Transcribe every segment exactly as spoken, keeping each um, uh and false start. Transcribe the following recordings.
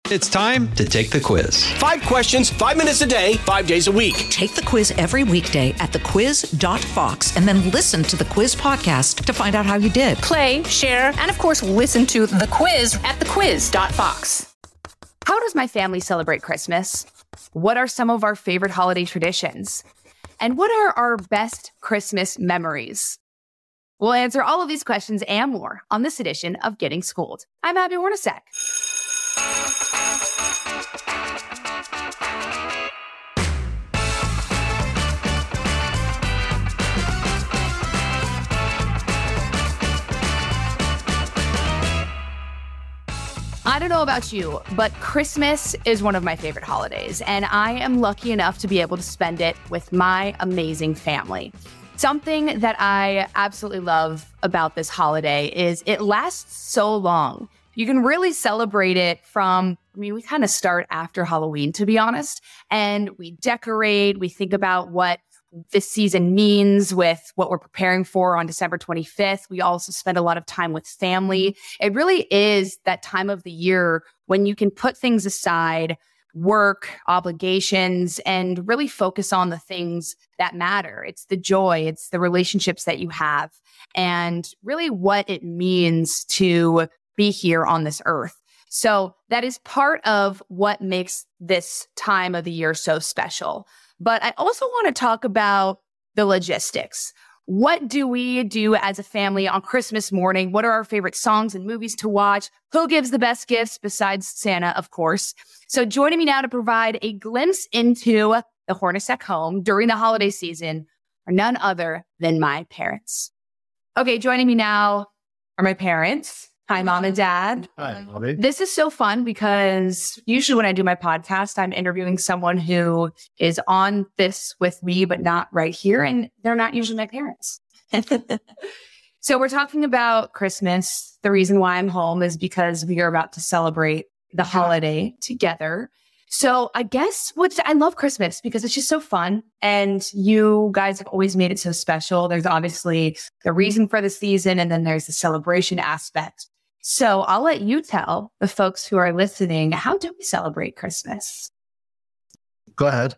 It's time to take the quiz. Five questions, five minutes a day, five days a week. Take the quiz every weekday at the quiz dot fox and then listen to the quiz podcast to find out how you did. Play, share, and of course, listen to the quiz at the quiz dot fox. How does my family celebrate Christmas? What are some of our favorite holiday traditions? And what are our best Christmas memories? We'll answer all of these questions and more on this edition of Getting Schooled. I'm Abby Hornacek. I don't know about you, but Christmas is one of my favorite holidays, and I am lucky enough to be able to spend it with my amazing family. Something that I absolutely love about this holiday is it lasts so long. You can really celebrate it from, I mean, we kind of start after Halloween, to be honest, and we decorate, we think about what this season means with what we're preparing for on December twenty-fifth. We also spend a lot of time with family. It really is that time of the year when you can put things aside, work, obligations, and really focus on the things that matter. It's the joy, it's the relationships that you have, and really what it means to be here on this earth. So that is part of what makes this time of the year so special. But I also want to talk about the logistics. What do we do as a family on Christmas morning? What are our favorite songs and movies to watch? Who gives the best gifts besides Santa, of course? So joining me now to provide a glimpse into the Hornacek home during the holiday season are none other than my parents. Okay, joining me now are my parents. Hi, Mom and Dad. Hi, Bobby. This is so fun because usually when I do my podcast, I'm interviewing someone who is on this with me, but not right here. And they're not usually my parents. So we're talking about Christmas. The reason why I'm home is because we are about to celebrate the holiday together. So I guess what I love Christmas because it's just so fun. And you guys have always made it so special. There's obviously the reason for the season, and then there's the celebration aspect. So I'll let you tell the folks who are listening, how do we celebrate Christmas? Go ahead.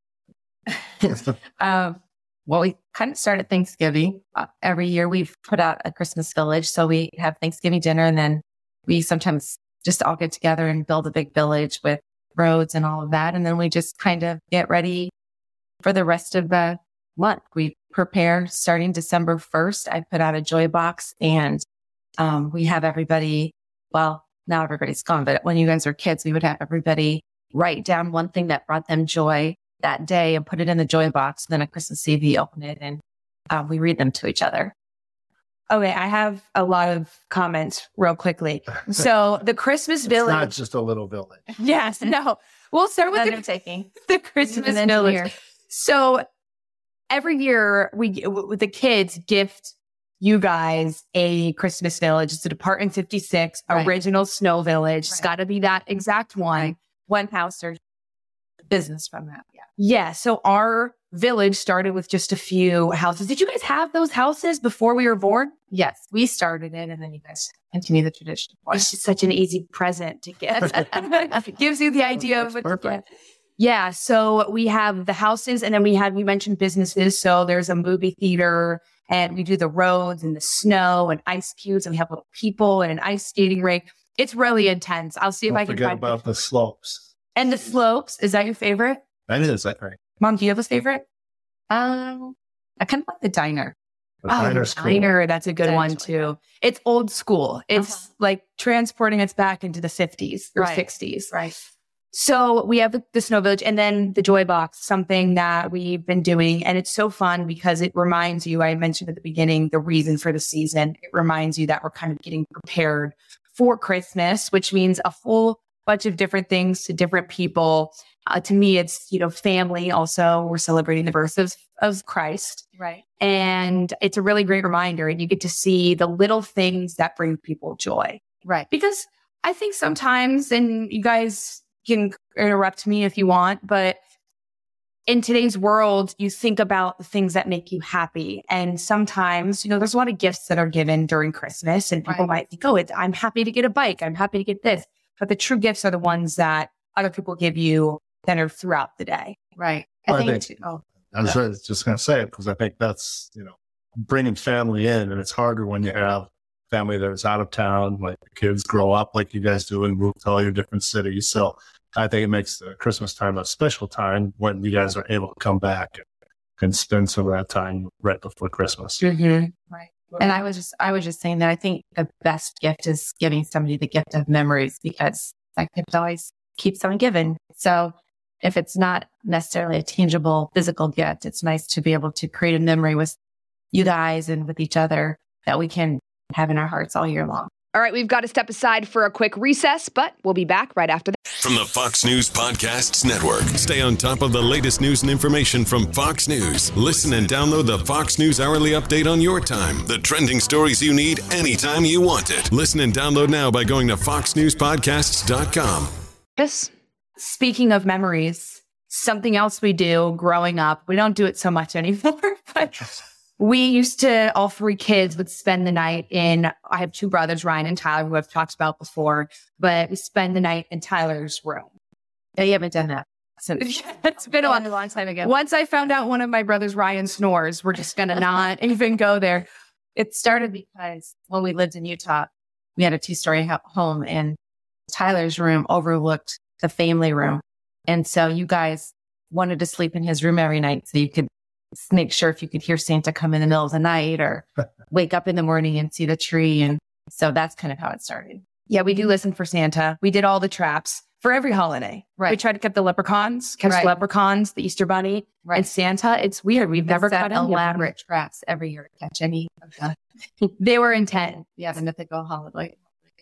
um, well, we kind of start at Thanksgiving. Uh, every year we put out a Christmas village. So we have Thanksgiving dinner, and then we sometimes just all get together and build a big village with roads and all of that. And then we just kind of get ready for the rest of the month. We prepare starting December first. I put out a joy box, and um, we have everybody, well, now everybody's gone, but when you guys were kids, we would have everybody write down one thing that brought them joy that day and put it in the joy box. Then on Christmas Eve, we open it and um, we read them to each other. Okay, I have a lot of comments real quickly. So the Christmas It's village. not just a little village. Yes, no. We'll start with the, taking the Christmas village. So every year we, with the kids, gift you guys a Christmas village. It's a Department fifty-six Right. original snow village. It's Right. got to be that exact one. Right. One house or business from that. Yeah. Yeah. So our village started with just a few houses. Did you guys have those houses before we were born? Yes, we started it, and then you guys continue the tradition. It's just such an easy present to get. It gives you the idea of what to get. Yeah. So we have the houses, and then we have, we mentioned businesses. So there's a movie theater, and we do the roads and the snow and ice cubes, and we have little people and an ice skating rink. It's really intense. I'll see if Don't I can forget find about the slopes. And the slopes. Is that your favorite? That is, I think. Mom, do you have a favorite? Um, I kind of like the diner. The diner's oh, cool. diner. That's a good Diner's one really too. It's old school. It's Uh-huh. like transporting us back into the fifties or Right. sixties. Right. So we have the, the Snow Village and then the Joy Box, something that we've been doing. And it's so fun because it reminds you, I mentioned at the beginning, the reason for the season. It reminds you that we're kind of getting prepared for Christmas, which means a whole bunch of different things to different people. Uh, to me, it's, you know, family. Also, we're celebrating the birth of, of Christ. Right. And it's a really great reminder. And you get to see the little things that bring people joy. Right. Because I think sometimes, and you guys can interrupt me if you want, but in today's world, you think about the things that make you happy. And sometimes, you know, there's a lot of gifts that are given during Christmas and people Right. might think, oh, it, I'm happy to get a bike. I'm happy to get this. but the true gifts are the ones that other people give you that are throughout the day. Right. I I think, think- too, oh, I was right, just going to say it because I think that's, you know, bringing family in, and it's harder when you have family that is out of town, like the kids grow up like you guys do and move to all your different cities. So I think it makes the Christmas time a special time when you guys are able to come back and, and spend some of that time right before Christmas. right. And I was just, I was just saying that I think the best gift is giving somebody the gift of memories, because that gift always keeps on giving. So if it's not necessarily a tangible physical gift, it's nice to be able to create a memory with you guys and with each other that we can have in our hearts all year long. All right, we've got to step aside for a quick recess, but we'll be back right after that. From the Fox News Podcasts Network. Stay on top of the latest news and information from Fox News. Listen and download the Fox News Hourly Update on your time. The trending stories you need anytime you want it. Listen and download now by going to fox news podcasts dot com. Yes. Speaking of memories, something else we do growing up, we don't do it so much anymore, but we used to, all three kids would spend the night in, I have two brothers, Ryan and Tyler, who I've talked about before, but we spend the night in Tyler's room. Yeah, you haven't done that since. It's been a long, long time ago. Once I found out one of my brothers, Ryan, snores, we're just going to not even go there. It started because when we lived in Utah, we had a two-story ho- home, and Tyler's room overlooked the family room. And so you guys wanted to sleep in his room every night so you could make sure if you could hear Santa come in the middle of the night or wake up in the morning and see the tree. And so that's kind of how it started. Yeah, we do listen for Santa. We did all the traps for every holiday. Right. We tried to get the leprechauns, catch Right. the leprechauns, the Easter Bunny, Right. and Santa. It's weird. We've never set cut any of them. elaborate traps every year to catch any of the, They were intent. yeah, the mythical holiday.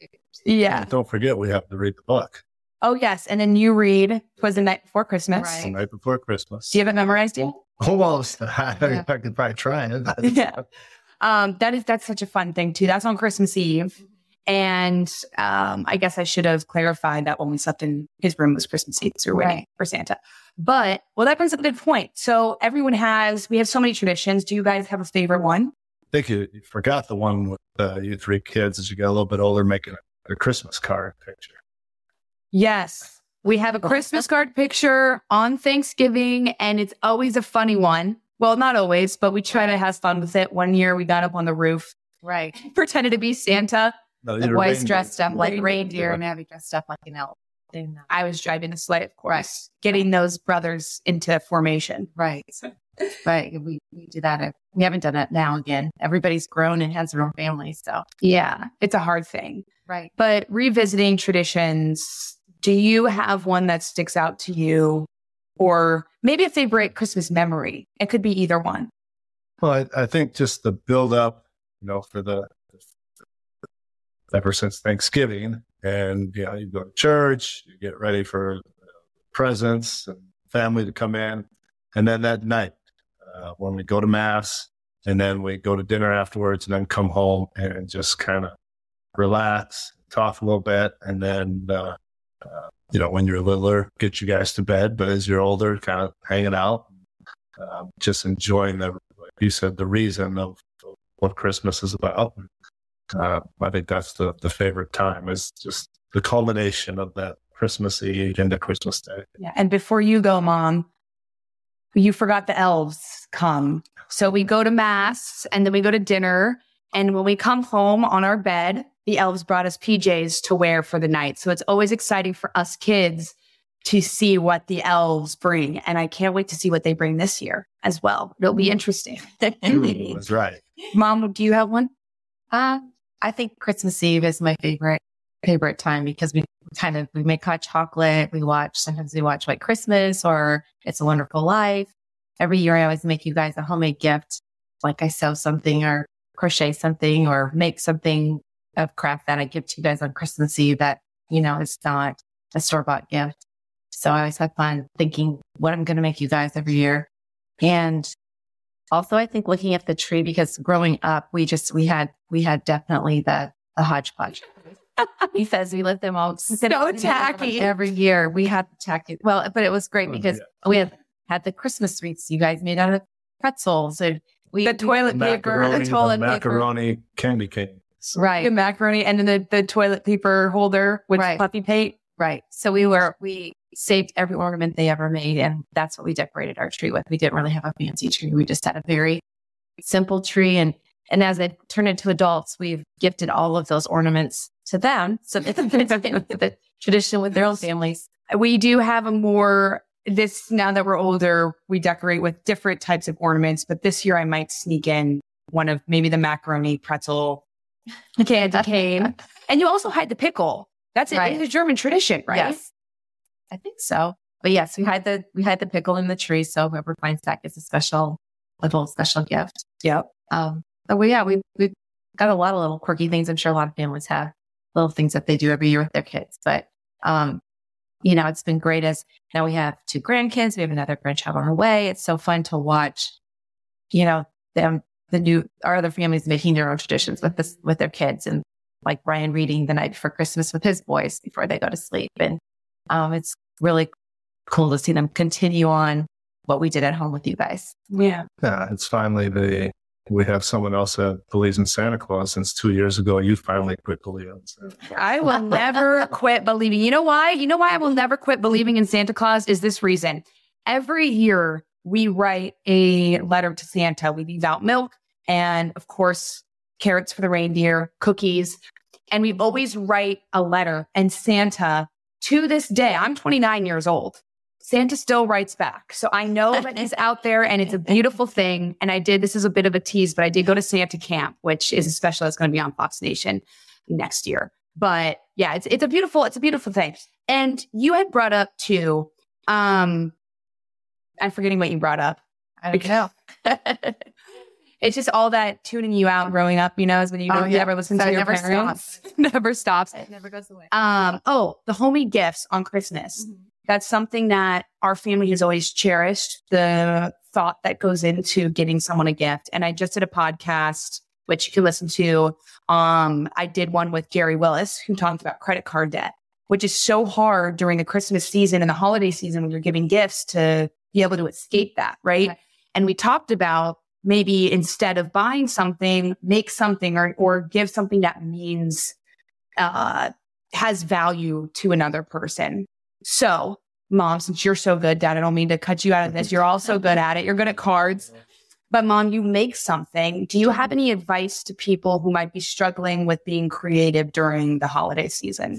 Yeah. And don't forget, we have to read the book Oh, yes. And then you read Was the Night Before Christmas. Right. the night before Christmas. Do you have it memorized yet? Almost. I, Yeah. I could probably try it. Yeah. Um, that is, that's such a fun thing too. That's on Christmas Eve. And um, I guess I should have clarified that when we slept in his room was Christmas Eve. So we're waiting Right. for Santa. But, well, that brings up a good point. So everyone has, we have so many traditions. Do you guys have a favorite one? I think you, you forgot the one with uh, you three kids as you get a little bit older, making a, a Christmas card picture. Yes. We have a Christmas card picture on Thanksgiving, and it's always a funny one. Well, not always, but we try to have fun with it. One year we got up on the roof, Right. pretended to be Santa. No, The you're boys reindeer. dressed up like Reindeer. reindeer and Abby dressed up like an elf. And, uh, I was driving a sleigh, of course, getting those brothers into formation. Right. Right. We, we do that. at- We haven't done it now again. Everybody's grown and has their own family. So, Yeah, it's a hard thing. right. But revisiting traditions, do you have one that sticks out to you? Or maybe a favorite Christmas memory? It could be either one. Well, I, I think just the build up, you know, for the ever since Thanksgiving, and you know, you go to church, you get ready for uh, presents and family to come in, and then that night uh, when we go to mass, and then we go to dinner afterwards, and then come home and just kind of relax, talk a little bit, and then uh, uh, you know, when you're littler, get you guys to bed, but as you're older, kind of hanging out, uh, just enjoying the, like you said, the reason of, of what Christmas is about. Uh, I think that's the, the favorite time, is just the culmination of that Christmas Eve into Christmas Day. Yeah. And before you go, Mom, you forgot the elves come. So we go to mass and then we go to dinner. And when we come home on our bed, the elves brought us P Js to wear for the night. So it's always exciting for us kids to see what the elves bring. And I can't wait to see what they bring this year as well. It'll be interesting. That's right. Mom, do you have one? Uh, I think Christmas Eve is my favorite favorite time because we kind of we make hot chocolate. We watch sometimes we watch White Christmas or It's a Wonderful Life. Every year I always make you guys a homemade gift, like I sew something or crochet something or make something of craft that I give to you guys on Christmas Eve that, you know, is not a store-bought gift. So I always have fun thinking what I'm going to make you guys every year. And also, I think looking at the tree, because growing up, we just, we had, we had definitely the, the hodgepodge. Because we lived them all So tacky. every year. We had tacky. Well, but it was great Oh, because yeah. we had, had the Christmas wreaths you guys made out of pretzels and we, The toilet The paper, macaroni, the toilet the paper. macaroni candy cane. Right. The macaroni and then the, the toilet paper holder with Right. puffy paint. Right. So we were, we saved every ornament they ever made. And that's what we decorated our tree with. We didn't really have a fancy tree. We just had a very simple tree. And, and as it turned into adults, we've gifted all of those ornaments to them. So it's the tradition with their own families. We do have a more, this, now that we're older, we decorate with different types of ornaments, but this year I might sneak in one of maybe the macaroni pretzel candy cane. And you also hide the pickle. That's it. Right. It's a German tradition, right? Yes. I think so. But yes, we hide the, we hide the pickle in the tree. So whoever finds that gets a special, little special gift. Yep. Um, but we, yeah, we, we've got a lot of little quirky things. I'm sure a lot of families have little things that they do every year with their kids. But, um, you know, it's been great as now we have two grandkids. We have another grandchild on our way. It's so fun to watch, you know, them, the new, our other families making their own traditions with this, with their kids, and like Brian reading the night before Christmas with his boys before they go to sleep. And, um, it's really cool to see them continue on what we did at home with you guys. Yeah. Yeah, it's finally the, we have someone else that believes in Santa Claus since two years ago. You finally quit believing in Santa Claus. I will never quit believing. You know why? You know why I will never quit believing in Santa Claus is this reason. Every year we write a letter to Santa. We leave out milk and, of course, carrots for the reindeer, cookies. And we always write a letter. And Santa, to this day, I'm twenty-nine years old. Santa still writes back. So I know that he's out there and it's a beautiful thing. And I did, this is a bit of a tease, but I did go to Santa Camp, which is a special that's going to be on Fox Nation next year. But yeah, it's it's a beautiful, it's a beautiful thing. And you had brought up too, um, I'm forgetting what you brought up. I don't know. It's just all that tuning you out growing up, you know, is when you Oh, don't yeah. never listen So to it your never parents. Never stops. It never goes away. Um, oh, the homemade gifts on Christmas. Mm-hmm. That's something that our family has always cherished, the thought that goes into getting someone a gift. And I just did a podcast, which you can listen to. Um, I did one with Jerry Willis, who talked about credit card debt, which is so hard during the Christmas season and the holiday season when you're giving gifts to be able to escape that, right? Right. And we talked about maybe instead of buying something, make something or or give something that means uh, has value to another person. So, Mom, since you're so good, Dad, I don't mean to cut you out of this. You're also good at it. You're good at cards. But Mom, you make something. Do you have any advice to people who might be struggling with being creative during the holiday season?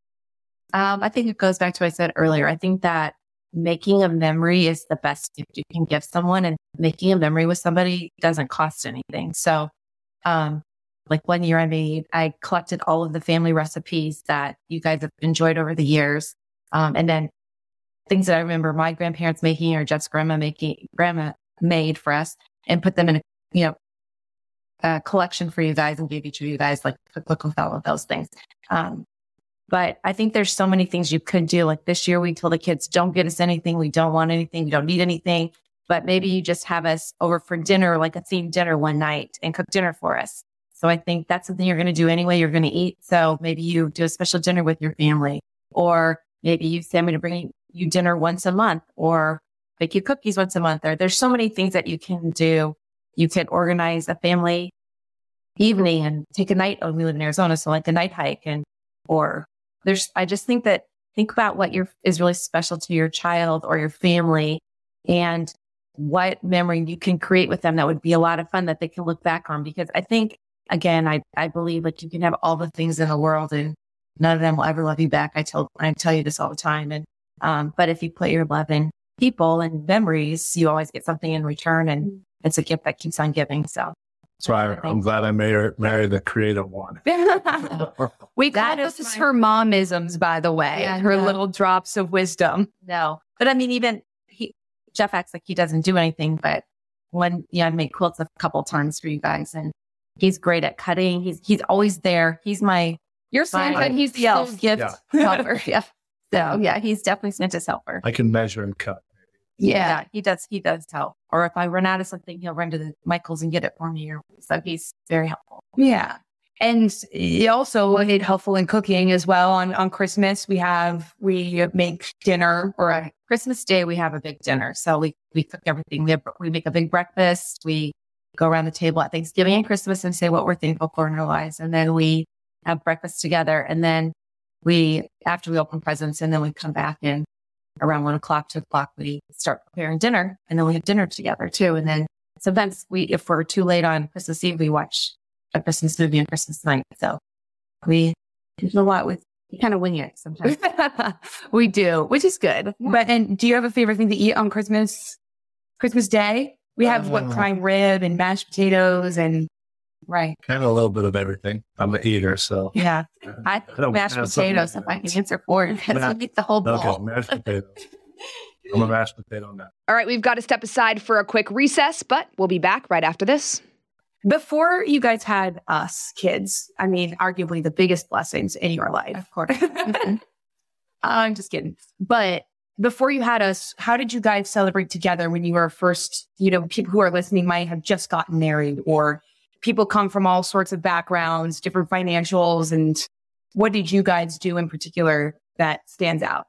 Um, I think it goes back to what I said earlier. I think that making a memory is the best gift you can give someone, and making a memory with somebody doesn't cost anything. So, um, like one year I made, I collected all of the family recipes that you guys have enjoyed over the years. Um, and then things that I remember my grandparents making or Jeff's grandma making, grandma made for us, and put them in a, you know, a collection for you guys and gave each of you guys like a cookbook with all of those things. Um, But I think there's so many things you could do. Like this year, we told the kids, don't get us anything. We don't want anything. We don't need anything. But maybe you just have us over for dinner, like a themed dinner one night, and cook dinner for us. So I think that's something you're going to do anyway. You're going to eat. So maybe you do a special dinner with your family. Or maybe you say, I'm going to bring you dinner once a month, or bake you cookies once a month. Or there's so many things that you can do. You could organize a family evening and take a night. Oh, we live in Arizona, so like a night hike. And or There's, I just think that think about what your is really special to your child or your family, and what memory you can create with them that would be a lot of fun that they can look back on. Because I think, again, I, I believe like you can have all the things in the world and none of them will ever love you back. I tell I tell you this all the time. And um, but if you put your love in people and memories, you always get something in return, and it's a gift that keeps on giving. So. That's why I'm glad I married, married the creative one. We call That is this my- her momisms, by the way, Yeah, her no. little drops of wisdom. No, but I mean, even he, Jeff acts like he doesn't do anything, but when, yeah, I made quilts a couple times for you guys, and he's great at cutting. He's, he's always there. He's my, You're Santa, my and he's the elf. gift Yeah. helper. Yeah. So yeah, he's definitely Santa's helper. I can measure and cut. Yeah. he does. He does help. Or if I run out of something, he'll run to the Michael's and get it for me. Or so he's very helpful. Yeah. And he also is helpful in cooking as well. On, on Christmas, we have, we make dinner or a, Christmas Day, we have a big dinner. So we, we cook everything. We, have, we make a big breakfast. We go around the table at Thanksgiving and Christmas and say what we're thankful for in our lives. And then we have breakfast together. And then we, after we open presents, and then we come back in around one o'clock, two o'clock, we start preparing dinner. And then we have dinner together too. And then sometimes we, if we're too late on Christmas Eve, we watch a Christmas movie on Christmas night. So we do a lot with, we kind of wing it sometimes. We do, which is good. But, and do you have a favorite thing to eat on Christmas, Christmas Day? We have what, prime rib and mashed potatoes and, right. Kind of a little bit of everything. I'm an eater, so. Yeah. I, I don't mashed have potatoes, something- if I can answer for it. Ma- I eat the whole bowl. Okay, mashed potatoes. I'm a mashed potato nut. All right, we've got to step aside for a quick recess, but we'll be back right after this. Before you guys had us kids, I mean, arguably the biggest blessings in your life. Of course. I'm just kidding. But before you had us, how did you guys celebrate together when you were first, you know, people who are listening might have just gotten married, or people come from all sorts of backgrounds, different financials. And what did you guys do in particular that stands out?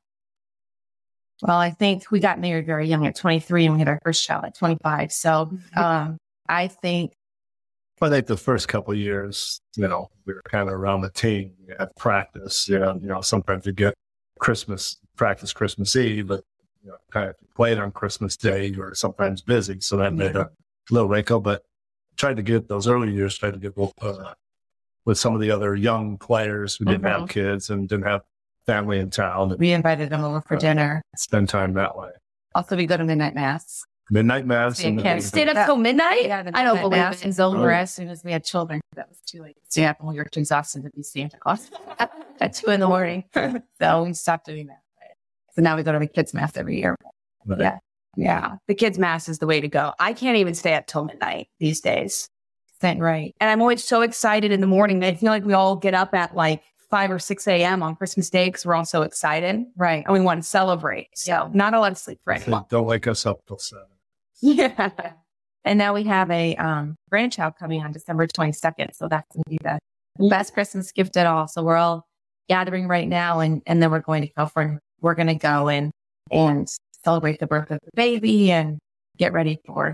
Well, I think we got married very young at twenty-three and we had our first child at twenty-five. So um, I think I think the first couple of years, you know, we were kind of around the team at practice. You know, you know, sometimes you get Christmas practice Christmas Eve, but you know, kind of played on Christmas Day. You were sometimes busy, so that made a little wrinkle. But tried to get those early years, tried to get uh, with some of the other young players who didn't Mhm. have kids and didn't have family in town. And we invited them over for dinner. spend time that way. Also, we go to midnight mass. Midnight mass. Yeah, and can't then- Stayed up till midnight? Yeah, the I don't midnight believe mass it. is over Oh. as soon as we had children. That was too late. So yeah, we were too exhausted to be Santa Claus at two in the morning. So we stopped doing that. So now we go to the kids' mass every year. Right. Yeah. Yeah. The kids' mass is the way to go. I can't even stay up till midnight these days. That's right. And I'm always so excited in the morning. I feel like we all get up at like five or six a.m. on Christmas Day because we're all so excited Right. and we want to celebrate. So not a lot of sleep for anyone. Don't wake us up till seven. Yeah. And now we have a um, grandchild coming on December twenty-second. So that's going to be the best Christmas gift at all. So we're all gathering right now, and, and then we're going to California. We're going to go and, and celebrate the birth of the baby and get ready for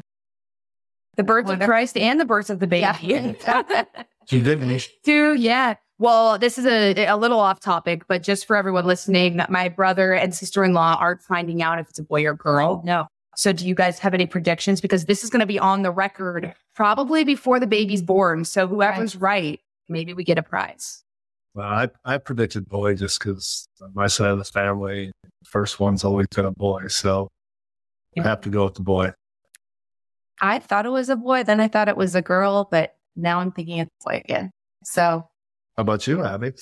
The birth of Wonderful. Christ and the birth of the baby. Yeah. You didn't. Dude, yeah. Well, this is a, a little off topic, but just for everyone listening, my brother and sister-in-law aren't finding out if it's a boy or girl. No. So do you guys have any predictions? Because this is going to be on the record probably before the baby's born. So whoever's right, maybe we get a prize. Well, I, I predicted boy just because on my side of the family, the first one's always been a boy. So I have to go with the boy. I thought it was a boy, then I thought it was a girl, but now I'm thinking it's a boy again. So How about you, Abby?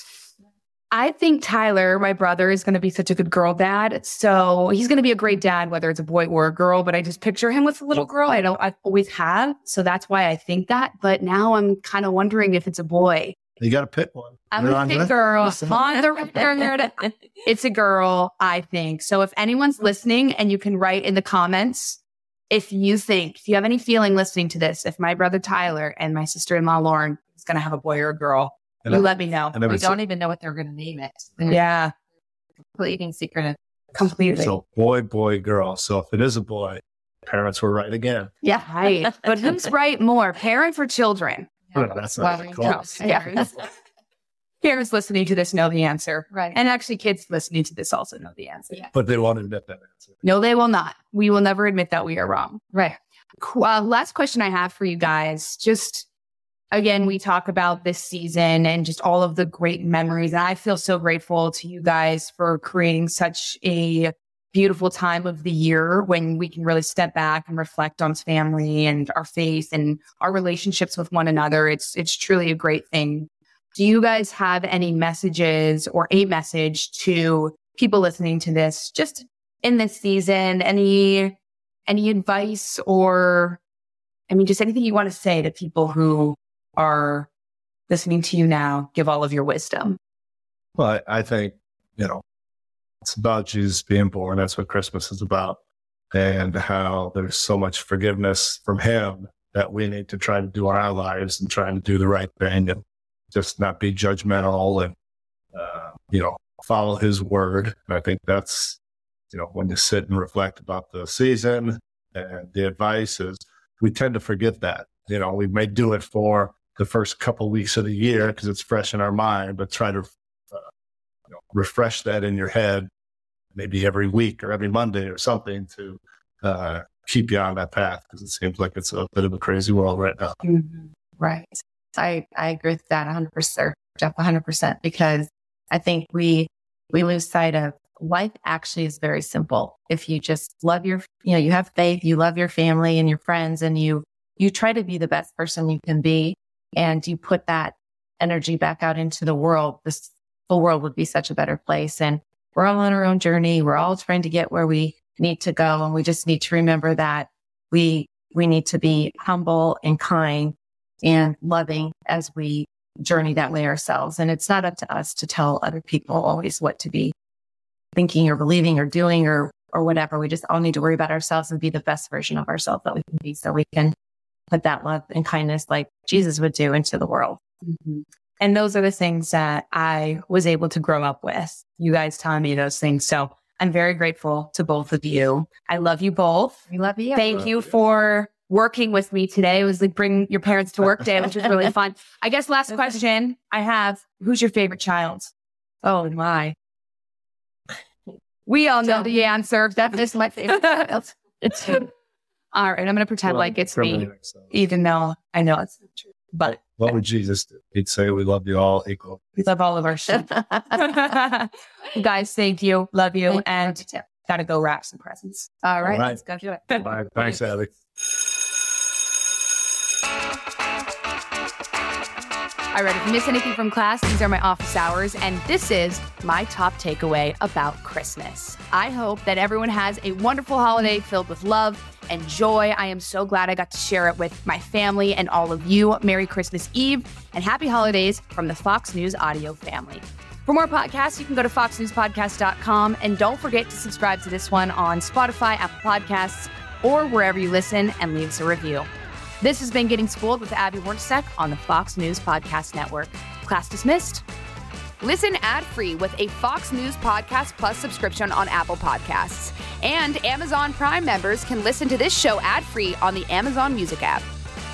I think Tyler, my brother, is going to be such a good girl dad. So he's going to be a great dad, whether it's a boy or a girl. But I just picture him with a little girl. I don't, I always have. So that's why I think that. But now I'm kind of wondering if it's a boy. You got to pick one. I'm You're a on big that? girl. On the record, it's a girl, I think. So if anyone's listening and you can write in the comments, if you think, if you have any feeling listening to this, if my brother Tyler and my sister-in-law Lauren is going to have a boy or a girl, And you I- let me know. and if we it's- don't even know what they're going to name it. Yeah, Completely secretive. completely. So boy, boy, girl. So if it is a boy, parents were right again. Yeah, right. But who's right more, parents or children? Oh, that's not Well, close. no. Yeah. Parents listening to this know the answer. Right. And actually, kids listening to this also know the answer. Yeah. But they won't admit that answer. No, they will not. We will never admit that we are wrong. Right. Qu- Uh, last question I have for you guys. Just again, we talk about this season and just all of the great memories. And I feel so grateful to you guys for creating such a beautiful time of the year when we can really step back and reflect on family and our faith and our relationships with one another. It's it's truly a great thing. Do you guys have any messages or a message to people listening to this just in this season? Any any advice or, I mean, just anything you want to say to people who are listening to you now? Give all of your wisdom. Well, I, I think, you know, it's about Jesus being born. That's what Christmas is about. And how there's so much forgiveness from him that we need to try to do in our lives and trying to do the right thing and just not be judgmental and, uh, you know, follow his word. And I think that's, you know, when you sit and reflect about the season and the advice is we tend to forget that. you know, we may do it for the first couple of weeks of the year because it's fresh in our mind, but try to uh, you know, refresh that in your head maybe every week or every Monday or something to uh, keep you on that path, because it seems like it's a bit of a crazy world right now. Mm-hmm. Right. I, I agree with that one hundred percent, Jeff, one hundred percent, because I think we we lose sight of life actually is very simple. If you just love your, you know, you have faith, you love your family and your friends, and you you try to be the best person you can be, and you put that energy back out into the world, this whole world would be such a better place. And we're all on our own journey. We're all trying to get where we need to go. And we just need to remember that we we need to be humble and kind and loving as we journey that way ourselves. And it's not up to us to tell other people always what to be thinking or believing or doing or or whatever. We just all need to worry about ourselves and be the best version of ourselves that we can be, so we can put that love and kindness like Jesus would do into the world. Mm-hmm. And those are the things that I was able to grow up with. You guys telling me those things. So I'm very grateful to both of you. I love you both. We love you. Thank you for working with me today. It was like bring your parents to work day, which was really fun. I guess last question I have, who's your favorite child? Oh my. We all know the answer. That is my favorite child. All right, I'm going to pretend Well, like it's from me. the next time. Even though I know it's not true. But What would Jesus do? He'd say, we love you all equal. we love all of our shit. Guys, thank you. Love you. And gotta go wrap some presents. All right, All right. let's go do it. Bye. Thanks, Abby. All right, if you miss anything from class, these are my office hours, and this is my top takeaway about Christmas. I hope that everyone has a wonderful holiday filled with love and joy. I am so glad I got to share it with my family and all of you. Merry Christmas Eve and happy holidays from the Fox News audio family. For more podcasts, you can go to fox news podcast dot com, and don't forget to subscribe to this one on Spotify, Apple Podcasts, or wherever you listen, and leave us a review. This has been Getting Schooled with Abby Hornacek on the Fox News Podcast Network. Class dismissed. Listen ad-free with a Fox News Podcast Plus subscription on Apple Podcasts. And Amazon Prime members can listen to this show ad-free on the Amazon Music app.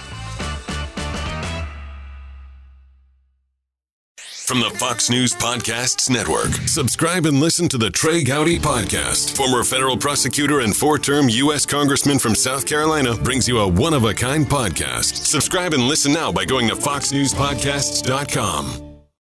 From the Fox News Podcasts Network, subscribe and listen to the Trey Gowdy Podcast. Former federal prosecutor and four-term U S Congressman from South Carolina brings you a one-of-a-kind podcast. Subscribe and listen now by going to fox news podcasts dot com.